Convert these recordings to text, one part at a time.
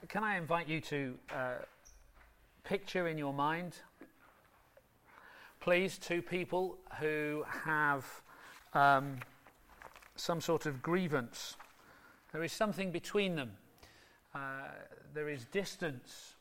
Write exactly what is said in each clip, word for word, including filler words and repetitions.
can I invite you to uh, picture in your mind, please, two people who have um, some sort of grievance. There is something between them. Uh, there is distance.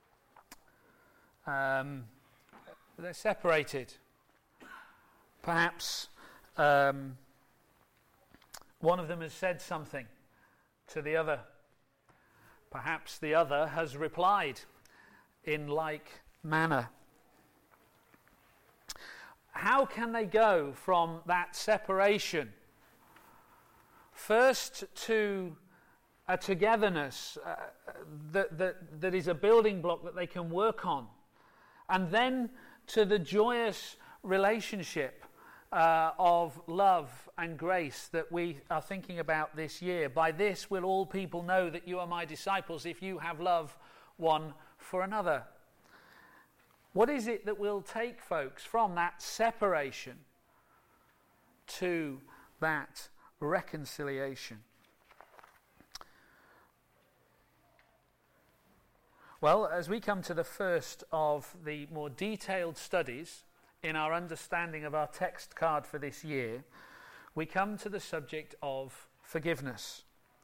Um, they're separated. Perhaps um, one of them has said something to the other. Perhaps the other has replied in like manner. How can they go from that separation first to a togetherness uh, that, that, that is a building block that they can work on, and then to the joyous relationship uh, of love and grace that we are thinking about this year? By this will all people know that you are my disciples, if you have love one for another. What is it that will take folks from that separation to that reconciliation? Well, as we come to the first of the more detailed studies in our understanding of our text card for this year, we come to the subject of forgiveness.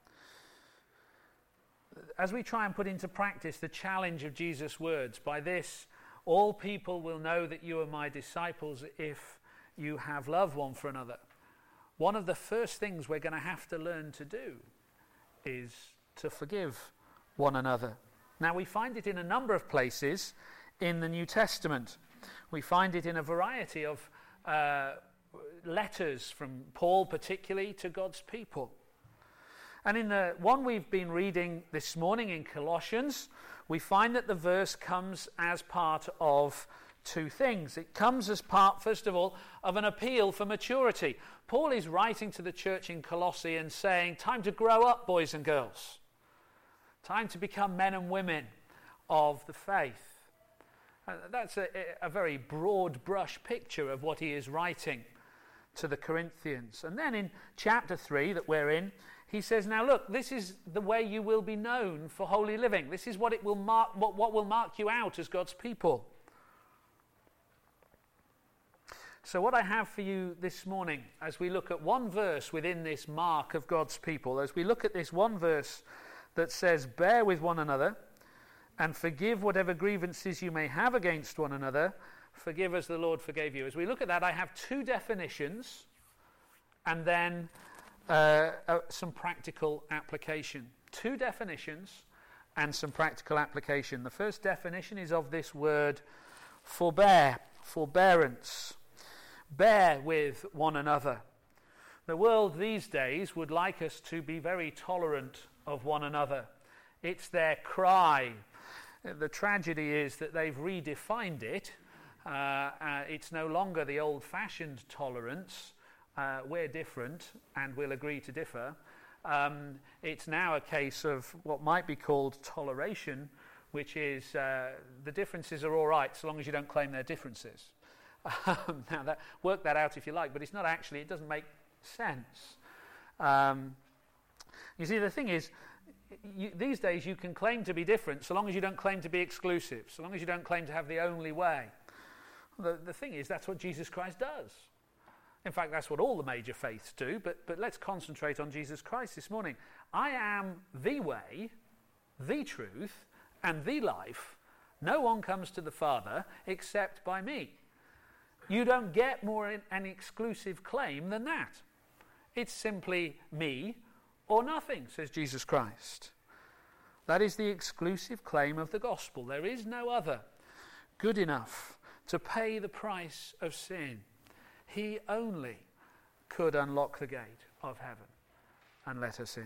As we try and put into practice the challenge of Jesus' words, by this all people will know that you are my disciples if you have love one for another. One of the first things we're going to have to learn to do is to forgive one another. Now, we find it in a number of places in the New Testament. We find it in a variety of uh, letters from Paul particularly to God's people. And in the one we've been reading this morning in Colossians, we find that the verse comes as part of two things. It comes as part, first of all, of an appeal for maturity. Paul is writing to the church in Colossae and saying, time to grow up, boys and girls. Time to become men and women of the faith. Uh, that's a, a very broad brush picture of what he is writing to the Corinthians. And then in chapter three that we're in, he says, now look, this is the way you will be known for holy living. This is what it will mark, what, what will mark you out as God's people. So what I have for you this morning, as we look at one verse within this mark of God's people, as we look at this one verse that says, bear with one another and forgive whatever grievances you may have against one another, forgive as the Lord forgave you. As we look at that, I have two definitions and then uh, uh, some practical application. Two definitions and some practical application. The first definition is of this word forbear, forbearance. Bear with one another. The world these days would like us to be very tolerant of one another. It's their cry. The tragedy is that they've redefined it. Uh, uh, it's no longer the old-fashioned tolerance. Uh, we're different and we'll agree to differ. Um, it's now a case of what might be called toleration, which is uh, the differences are all right so long as you don't claim they're differences. Um, now, that, work that out if you like, but it's not actually, it doesn't make sense. Um, you see, the thing is, you, these days you can claim to be different so long as you don't claim to be exclusive, so long as you don't claim to have the only way. The, the thing is, that's what Jesus Christ does. In fact, that's what all the major faiths do, but, but let's concentrate on Jesus Christ this morning. I am the way, the truth, and the life. No one comes to the Father except by me. You don't get more in an exclusive claim than that. It's simply me or nothing, says Jesus Christ. That is the exclusive claim of the gospel. There is no other good enough to pay the price of sin. He only could unlock the gate of heaven and let us in.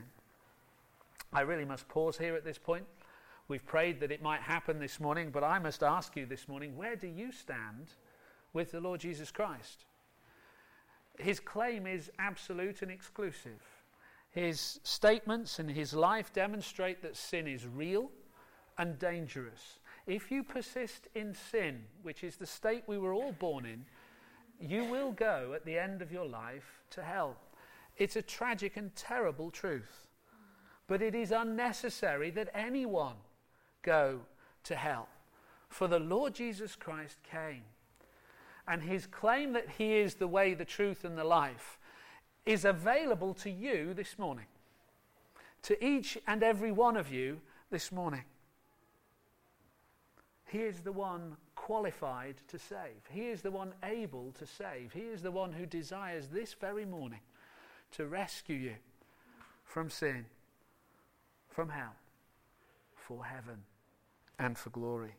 I really must pause here at this point. We've prayed that it might happen this morning, but I must ask you this morning, where do you stand with the Lord Jesus Christ? His claim is absolute and exclusive. His statements and his life demonstrate that sin is real and dangerous. If you persist in sin, which is the state we were all born in, you will go at the end of your life to hell. It's a tragic and terrible truth. but it is unnecessary that anyone go to hell. For the Lord Jesus Christ came, and his claim that he is the way, the truth, and the life is available to you this morning, to each and every one of you this morning. He is the one qualified to save. He is the one able to save. He is the one who desires this very morning to rescue you from sin, from hell, for heaven, and for glory.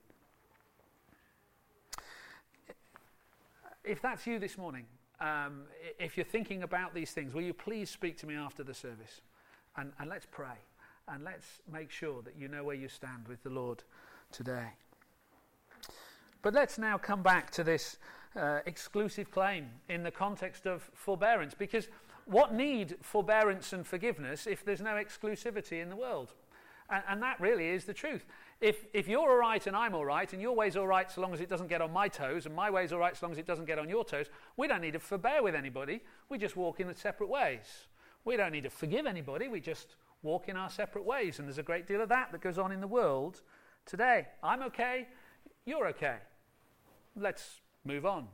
If that's you this morning, um, if you're thinking about these things, will you please speak to me after the service? And, and let's pray. And let's make sure that you know where you stand with the Lord today. But let's now come back to this uh, exclusive claim in the context of forbearance. Because what need forbearance and forgiveness if there's no exclusivity in the world? And, and that really is the truth. If if you're all right and I'm all right, and your way's all right so long as it doesn't get on my toes, and my way's all right so long as it doesn't get on your toes, we don't need to forbear with anybody. We just walk in the separate ways. We don't need to forgive anybody. We just walk in our separate ways. And there's a great deal of that that goes on in the world today. I'm okay. You're okay. Let's move on.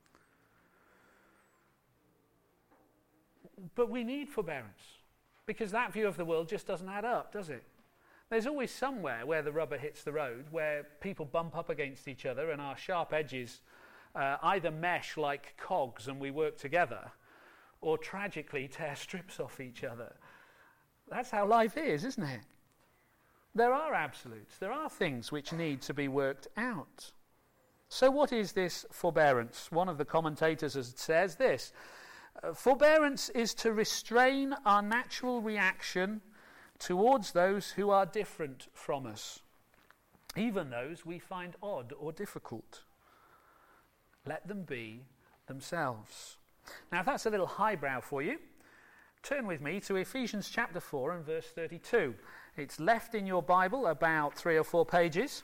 But we need forbearance, because that view of the world just doesn't add up, does it? There's always somewhere where the rubber hits the road, where people bump up against each other and our sharp edges uh, either mesh like cogs and we work together, or tragically tear strips off each other. That's how life is, isn't it? There are absolutes. There are things which need to be worked out. So what is this forbearance? One of the commentators says this: uh, forbearance is to restrain our natural reaction towards those who are different from us, even those we find odd or difficult. Let them be themselves. Now, if that's a little highbrow for you, turn with me to Ephesians chapter four and verse thirty-two. It's left in your Bible about three or four pages.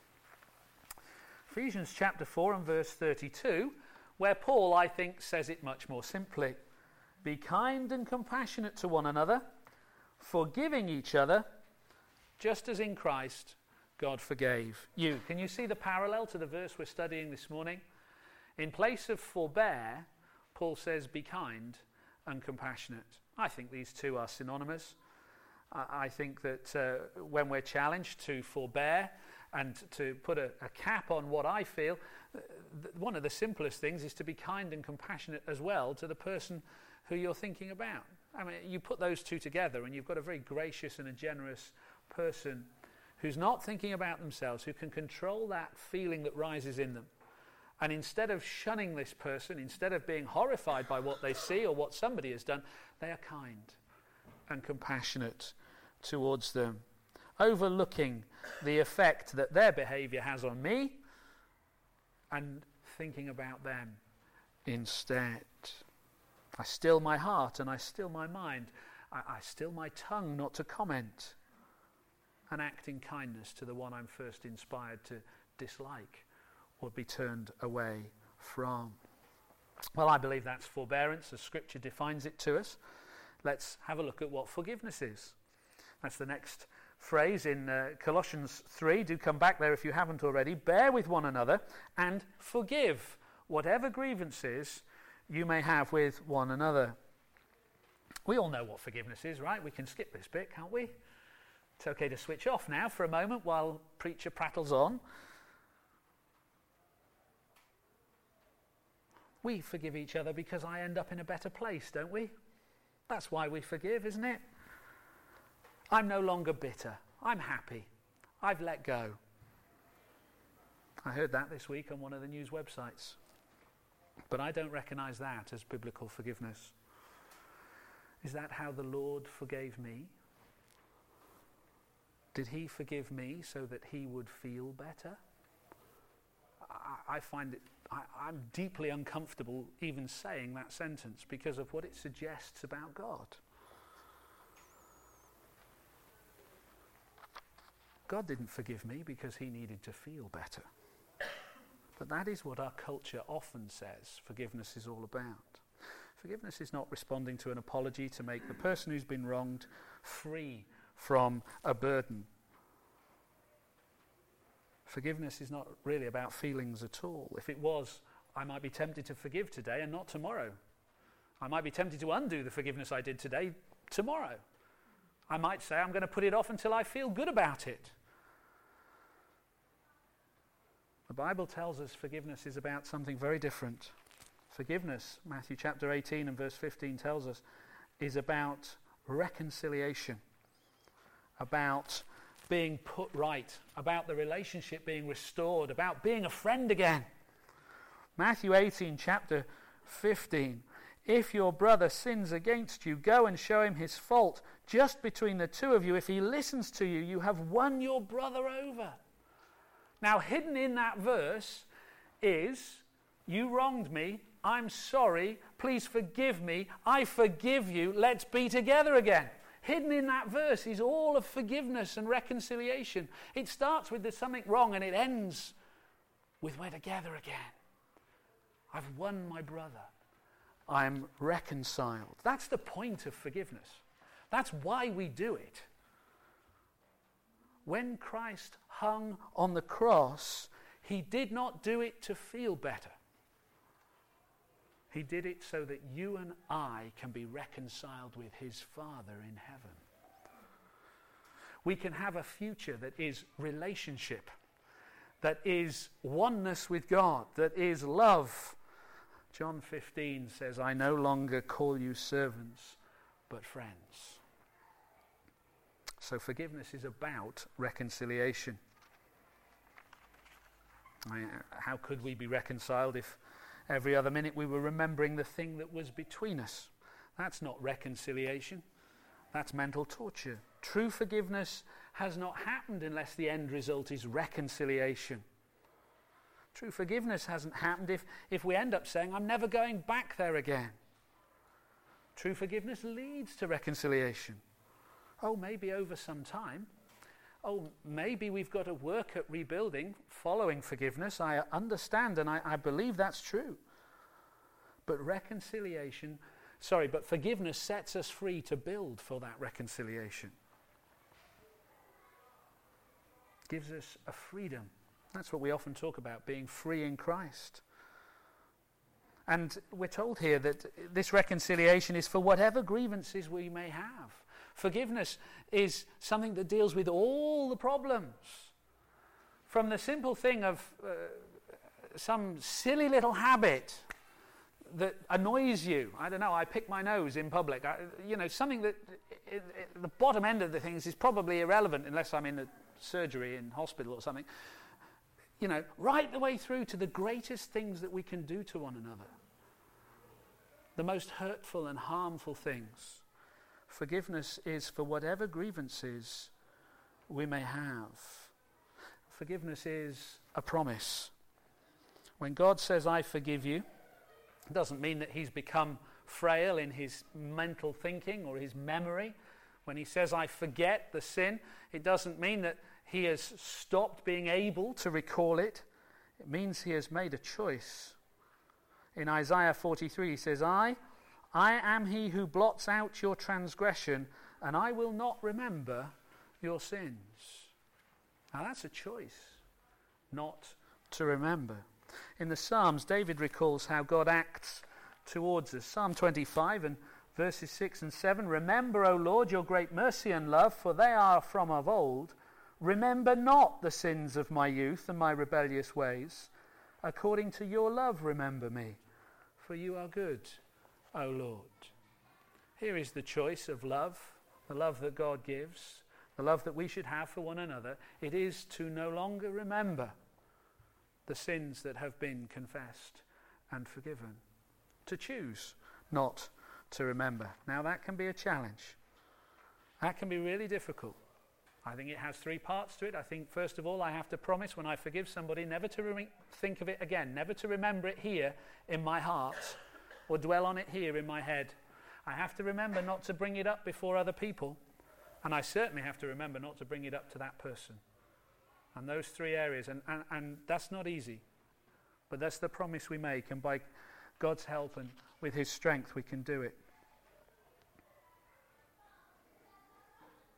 Ephesians chapter four and verse thirty-two, where Paul, I think, says it much more simply. Be kind and compassionate to one another, forgiving each other, just as in Christ God forgave you. Can you see the parallel to the verse we're studying this morning? In place of forbear, Paul says be kind and compassionate. I think these two are synonymous. I, I think that uh, when we're challenged to forbear and to put a, a cap on what I feel, th- one of the simplest things is to be kind and compassionate as well to the person who you're thinking about. I mean, you put those two together and you've got a very gracious and a generous person who's not thinking about themselves, who can control that feeling that rises in them. And instead of shunning this person, instead of being horrified by what they see or what somebody has done, they are kind and compassionate towards them, overlooking the effect that their behavior has on me and thinking about them instead. I still my heart and I still my mind. I, I still my tongue not to comment, and act in kindness to the one I'm first inspired to dislike or be turned away from. Well, I believe that's forbearance as Scripture defines it to us. Let's have a look at what forgiveness is. That's the next phrase in uh, Colossians three. Do come back there if you haven't already. Bear with one another and forgive whatever grievances you may have with one another. We all know what forgiveness is, right? We can skip this bit, can't we? It's okay to switch off now for a moment while preacher prattles on. We forgive each other because I end up in a better place, don't we? That's why we forgive, isn't it? I'm no longer bitter. I'm happy. I've let go. I heard that this week on one of the news websites. But I don't recognize that as biblical forgiveness. Is that how the Lord forgave me? Did he forgive me so that he would feel better? I, I find it, I, I'm deeply uncomfortable even saying that sentence because of what it suggests about God. God didn't forgive me because he needed to feel better. But that is what our culture often says forgiveness is all about. Forgiveness is not responding to an apology to make the person who's been wronged free from a burden. Forgiveness is not really about feelings at all. If it was, I might be tempted to forgive today and not tomorrow. I might be tempted to undo the forgiveness I did today tomorrow. I might say I'm going to put it off until I feel good about it. The Bible tells us forgiveness is about something very different. Forgiveness, Matthew chapter eighteen and verse fifteen tells us, is about reconciliation, about being put right, about the relationship being restored, about being a friend again. Matthew eighteen, chapter fifteen. If your brother sins against you, go and show him his fault just between the two of you. If he listens to you, you have won your brother over. Now, hidden in that verse is, you wronged me, I'm sorry, please forgive me, I forgive you, let's be together again. Hidden in that verse is all of forgiveness and reconciliation. It starts with there's something wrong and it ends with we're together again. I've won my brother. I'm reconciled. That's the point of forgiveness. That's why we do it. When Christ hung on the cross, he did not do it to feel better. He did it so that you and I can be reconciled with his Father in heaven. We can have a future that is relationship, that is oneness with God, that is love. John fifteen says, I no longer call you servants, but friends. So forgiveness is about reconciliation. I mean, how could we be reconciled if every other minute we were remembering the thing that was between us? That's not reconciliation. That's mental torture. True forgiveness has not happened unless the end result is reconciliation. True forgiveness hasn't happened if, if we end up saying, I'm never going back there again. True forgiveness leads to reconciliation. Oh, maybe over some time. Oh, maybe we've got to work at rebuilding following forgiveness. I understand and I, I believe that's true. But reconciliation, sorry, but forgiveness sets us free to build for that reconciliation. Gives us a freedom. That's what we often talk about, being free in Christ. And we're told here that this reconciliation is for whatever grievances we may have. Forgiveness is something that deals with all the problems. From the simple thing of uh, some silly little habit that annoys you. I don't know, I pick my nose in public. I, you know, something that it, it, the bottom end of the things is probably irrelevant unless I'm in a surgery in hospital or something. You know, right the way through to the greatest things that we can do to one another. The most hurtful and harmful things. Forgiveness is for whatever grievances we may have. Forgiveness is a promise. When God says, I forgive you, it doesn't mean that he's become frail in his mental thinking or his memory. When he says, I forget the sin, it doesn't mean that he has stopped being able to recall it. It means he has made a choice. In Isaiah forty-three, he says, I, I am he who blots out your transgression, and I will not remember your sins. Now that's a choice, not to remember. In the Psalms, David recalls how God acts towards us. Psalm twenty-five and verses six and seven, Remember, O Lord, your great mercy and love, for they are from of old. Remember not the sins of my youth and my rebellious ways. According to your love, remember me, for you are good, O Lord. Here is the choice of love, the love that God gives, the love that we should have for one another. It is to no longer remember the sins that have been confessed and forgiven. To choose not to remember. Now that can be a challenge. That can be really difficult. I think it has three parts to it. I think, first of all, I have to promise when I forgive somebody never to re- think of it again, never to remember it here in my heart or dwell on it here in my head. I have to remember not to bring it up before other people, and I certainly have to remember not to bring it up to that person. And those three areas, and, and, and that's not easy, but that's the promise we make, and by God's help and with his strength we can do it.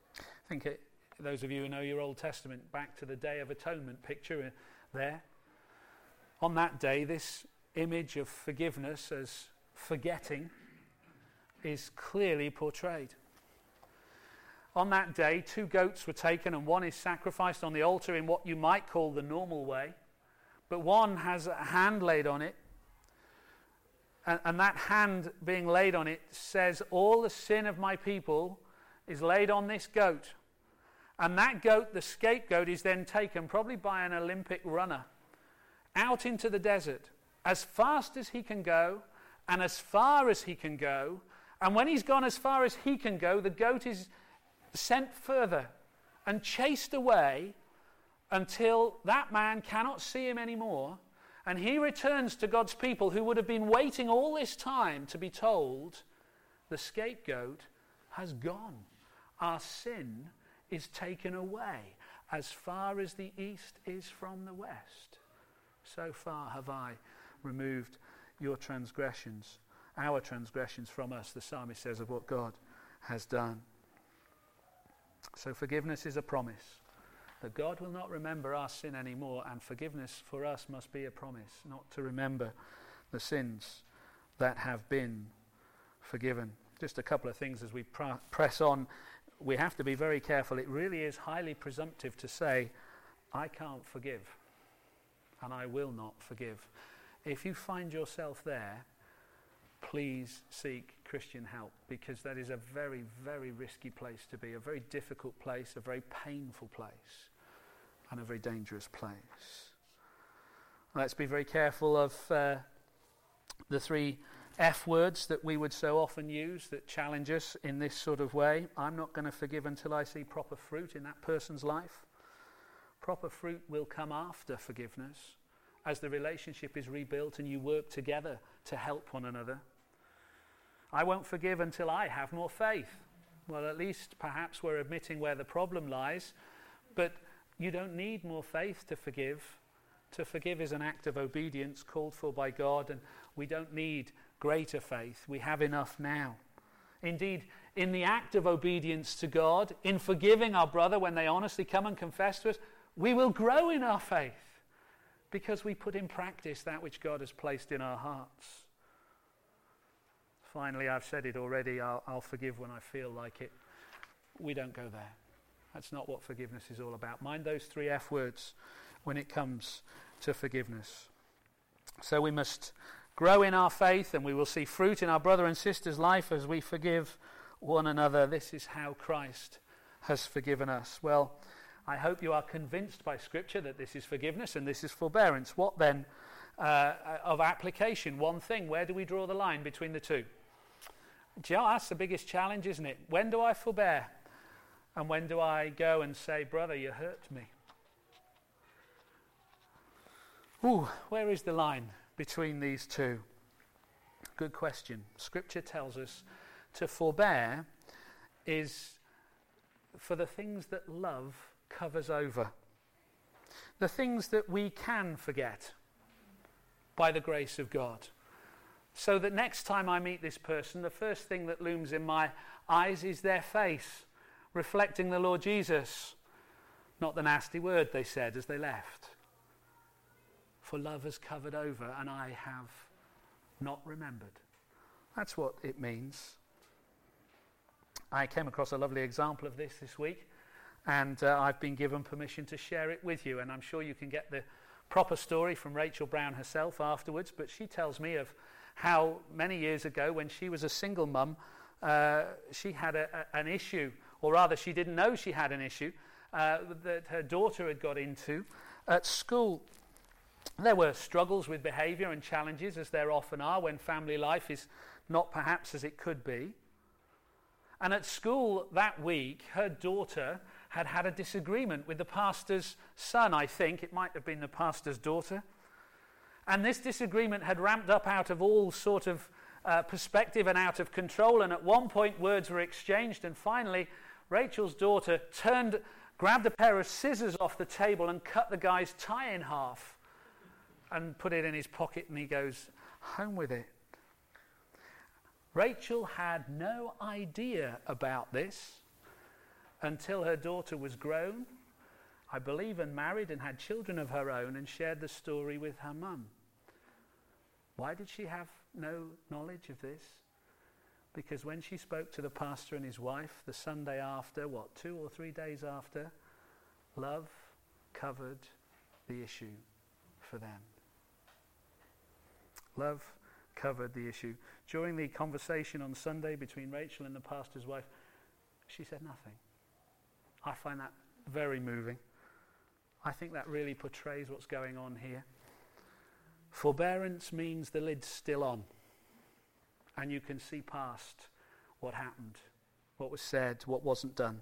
I think it, those of you who know your Old Testament, back to the Day of Atonement picture there. On that day, this image of forgiveness as forgetting is clearly portrayed. On that day, two goats were taken and one is sacrificed on the altar in what you might call the normal way, but one has a hand laid on it, and, and that hand being laid on it says, all the sin of my people is laid on this goat. And that goat, the scapegoat, is then taken, probably by an Olympic runner, out into the desert, as fast as he can go, and as far as he can go. And when he's gone as far as he can go, the goat is sent further and chased away until that man cannot see him anymore. And he returns to God's people who would have been waiting all this time to be told, the scapegoat has gone. Our sin is taken away. As far as the east is from the west, so far have I removed your transgressions, our transgressions from us, the psalmist says, of what God has done. So forgiveness is a promise that God will not remember our sin anymore, and forgiveness for us must be a promise not to remember the sins that have been forgiven. Just a couple of things as we pr- press on. We have to be very careful. It really is highly presumptive to say, I can't forgive, and I will not forgive. If you find yourself there, please seek Christian help, because that is a very, very risky place to be, a very difficult place, a very painful place, and a very dangerous place. Let's be very careful of uh, the three F words that we would so often use that challenge us in this sort of way. I'm not going to forgive until I see proper fruit in that person's life. Proper fruit will come after forgiveness, as the relationship is rebuilt and you work together to help one another. I won't forgive until I have more faith. Well, at least perhaps we're admitting where the problem lies, but you don't need more faith to forgive. To forgive is an act of obedience called for by God, and we don't need greater faith. We have enough now. Indeed, in the act of obedience to God, in forgiving our brother when they honestly come and confess to us, we will grow in our faith because we put in practice that which God has placed in our hearts. Finally, I've said it already, I'll, I'll forgive when I feel like it. We don't go there. That's not what forgiveness is all about. Mind those three F words when it comes to forgiveness. So we must grow in our faith, and we will see fruit in our brother and sister's life as we forgive one another. This is how Christ has forgiven us. Well, I hope you are convinced by Scripture that this is forgiveness and this is forbearance. What then uh, of application? One thing, where do we draw the line between the two? Do you know, that's the biggest challenge, isn't it? When do I forbear? And when do I go and say, brother, you hurt me? Ooh, where is the line between these two? Good question. Scripture tells us to forbear is for the things that love covers over. The things that we can forget by the grace of God. So that next time I meet this person, the first thing that looms in my eyes is their face, reflecting the Lord Jesus, not the nasty word they said as they left. For love has covered over, and I have not remembered. That's what it means. I came across a lovely example of this this week, and uh, I've been given permission to share it with you, and I'm sure you can get the proper story from Rachel Brown herself afterwards, but she tells me of how many years ago, when she was a single mum, uh, she had a, a, an issue, or rather she didn't know she had an issue, uh, that her daughter had got into at school. There were struggles with behaviour and challenges, as there often are when family life is not perhaps as it could be. And at school that week, her daughter had had a disagreement with the pastor's son, I think. It might have been the pastor's daughter. And this disagreement had ramped up out of all sort of uh, perspective and out of control. And at one point, words were exchanged. And finally, Rachel's daughter turned, grabbed a pair of scissors off the table and cut the guy's tie in half and put it in his pocket. And he goes, home with it. Rachel had no idea about this until her daughter was grown, I believe, and married and had children of her own, and shared the story with her mum. Why did she have no knowledge of this? Because when she spoke to the pastor and his wife the Sunday after, what, two or three days after, love covered the issue for them. Love covered the issue. During the conversation on Sunday between Rachel and the pastor's wife, she said nothing. I find that very moving. I think that really portrays what's going on here. Forbearance means the lid's still on, and you can see past what happened, what was said, what wasn't done.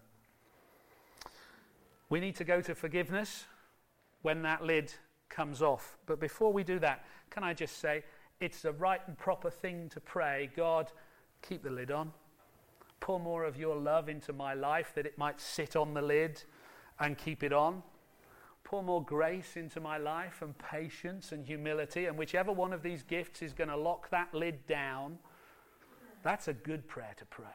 We need to go to forgiveness when that lid comes off. But before we do that, can I just say, it's the right and proper thing to pray, God, keep the lid on. Pour more of your love into my life that it might sit on the lid and keep it on. Pour more grace into my life and patience and humility, and whichever one of these gifts is going to lock that lid down, that's a good prayer to pray.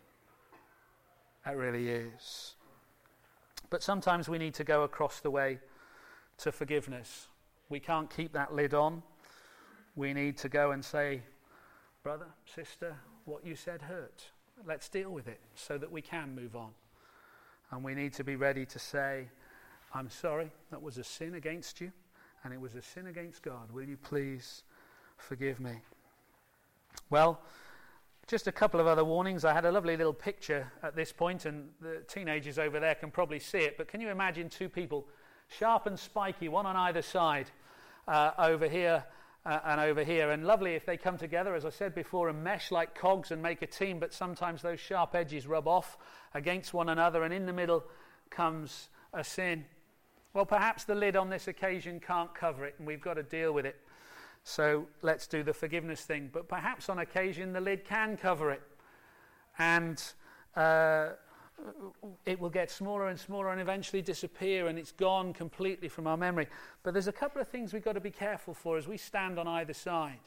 That really is. But sometimes we need to go across the way to forgiveness. We can't keep that lid on. We need to go and say, brother, sister, what you said hurt. Let's deal with it so that we can move on. And we need to be ready to say, I'm sorry, that was a sin against you, and it was a sin against God. Will you please forgive me? Well, just a couple of other warnings. I had a lovely little picture at this point, and the teenagers over there can probably see it, but can you imagine two people, sharp and spiky, one on either side, uh, over here uh, and over here, and lovely if they come together, as I said before, and mesh like cogs and make a team, but sometimes those sharp edges rub off against one another, and in the middle comes a sin. Well, perhaps the lid on this occasion can't cover it, and we've got to deal with it. So let's do the forgiveness thing. But perhaps on occasion the lid can cover it, and uh, it will get smaller and smaller and eventually disappear, and it's gone completely from our memory. But there's a couple of things we've got to be careful for as we stand on either side.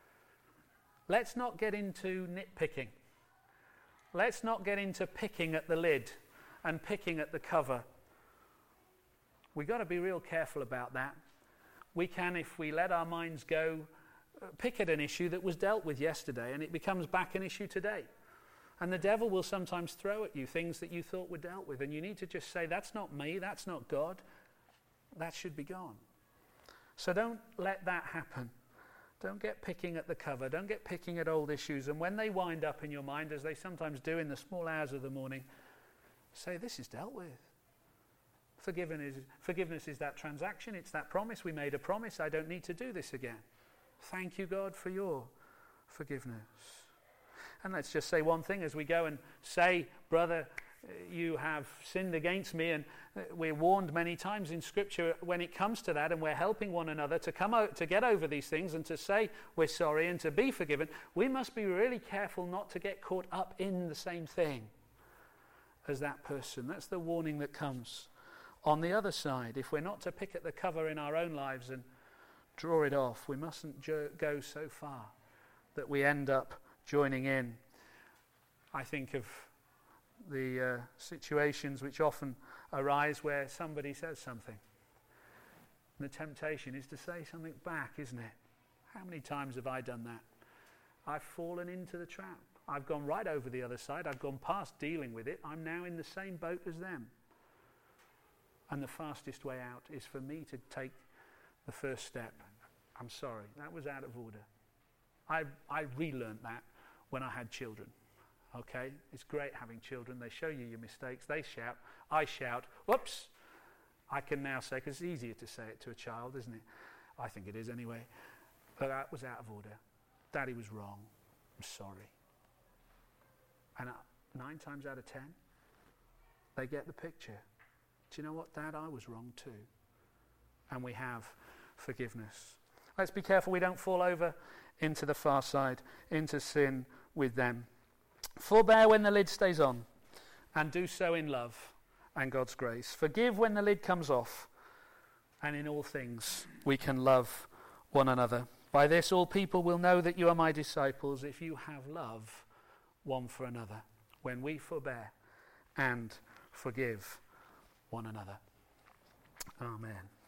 Let's not get into nitpicking. Let's not get into picking at the lid and picking at the cover. We've got to be real careful about that. We can, if we let our minds go, uh, pick at an issue that was dealt with yesterday, and it becomes back an issue today. And the devil will sometimes throw at you things that you thought were dealt with, and you need to just say, that's not me, that's not God, that should be gone. So don't let that happen. Don't get picking at the cover, don't get picking at old issues, and when they wind up in your mind, as they sometimes do in the small hours of the morning, say, this is dealt with. Forgiveness is, forgiveness is that transaction. It's that promise. We made a promise. I don't need to do this again. Thank you, God, for your forgiveness. And let's just say one thing as we go and say, brother, you have sinned against me, and we're warned many times in Scripture when it comes to that, and we're helping one another to come out, to get over these things and to say we're sorry and to be forgiven. We must be really careful not to get caught up in the same thing as that person. That's the warning that comes on the other side. If we're not to pick at the cover in our own lives and draw it off, we mustn't jo- go so far that we end up joining in. I think of the uh, situations which often arise where somebody says something. And the temptation is to say something back, isn't it? How many times have I done that? I've fallen into the trap. I've gone right over the other side. I've gone past dealing with it. I'm now in the same boat as them. And the fastest way out is for me to take the first step. I'm sorry, that was out of order. I I relearned that when I had children. Okay? It's great having children. They show you your mistakes. They shout. I shout. Whoops! I can now say, because it's easier to say it to a child, isn't it? I think it is anyway. But that was out of order. Daddy was wrong. I'm sorry. And uh, nine times out of ten, they get the picture. Do you know what, Dad? I was wrong too. And we have forgiveness. Let's be careful we don't fall over into the far side, into sin with them. Forbear when the lid stays on, and do so in love and God's grace. Forgive when the lid comes off, and in all things we can love one another. By this all people will know that you are my disciples, if you have love one for another, when we forbear and forgive one another. Amen.